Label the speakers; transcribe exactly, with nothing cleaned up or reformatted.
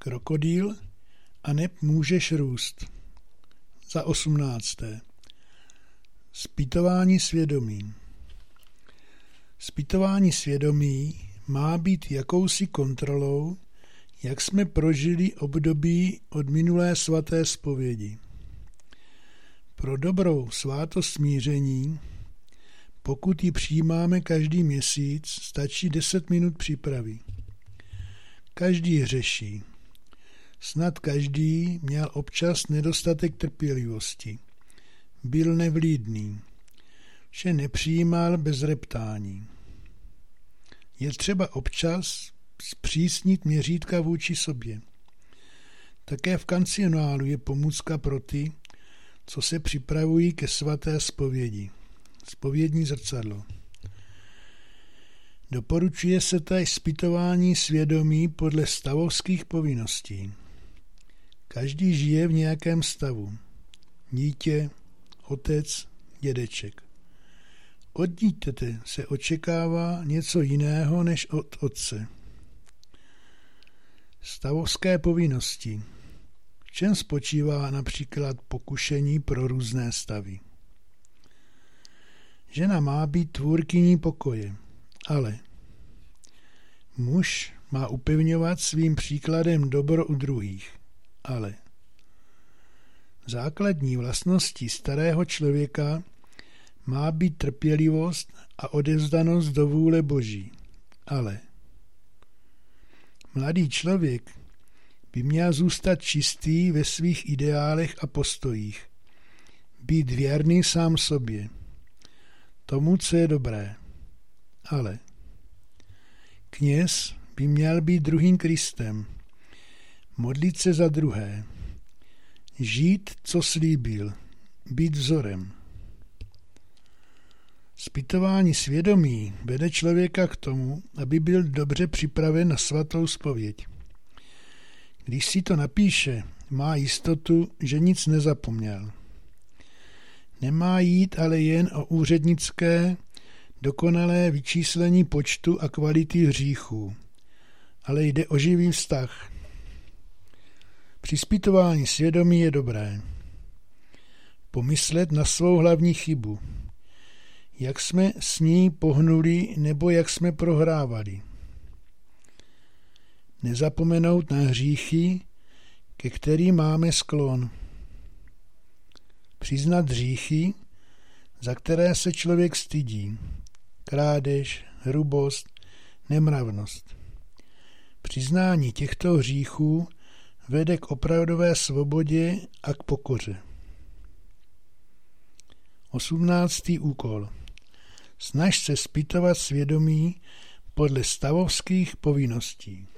Speaker 1: krokodýl a neb můžeš růst. Za osmnácté. Zpytování svědomí. Zpytování svědomí má být jakousi kontrolou, jak jsme prožili období od minulé svaté zpovědi. Pro dobrou svátost smíření, pokud ji přijímáme každý měsíc, stačí deset minut přípravy. Každý hřeší. Snad každý měl občas nedostatek trpělivosti. Byl nevlídný. Vše nepřijímal bez reptání. Je třeba občas zpřísnit měřítka vůči sobě. Také v kancionálu je pomůcka pro ty, co se připravují ke svaté zpovědi. Zpovědní zrcadlo. Doporučuje se též zpytování svědomí podle stavovských povinností. Každý žije v nějakém stavu. Dítě, otec, dědeček. Od dítěte se očekává něco jiného než od otce. Stavovské povinnosti. V čem spočívá například pokušení pro různé stavy? Žena má být tvůrkyní pokoje, ale muž má upevňovat svým příkladem dobro u druhých, ale základní vlastností starého člověka má být trpělivost a odevzdanost do vůle Boží, ale mladý člověk by měl zůstat čistý ve svých ideálech a postojích, být věrný sám sobě, tomu, co je dobré, ale kněz by měl být druhým Kristem, modlit se za druhé, žít, co slíbil, být vzorem. Zpytování svědomí vede člověka k tomu, aby byl dobře připraven na svatou zpověď. Když si to napíše, má jistotu, že nic nezapomněl. Nemá jít ale jen o úřednické, dokonalé vyčíslení počtu a kvality hříchů, ale jde o živý vztah. Při zpytování svědomí je dobré pomyslet na svou hlavní chybu, jak jsme s ní pohnuli nebo jak jsme prohrávali. Nezapomenout na hříchy, ke kterým máme sklon. Přiznat hříchy, za které se člověk stydí. Krádež, hrubost, nemravnost. Přiznání těchto hříchů vede k opravdové svobodě a k pokoře. Osmnáctý úkol. Snaž se zpytovat svědomí podle stavovských povinností.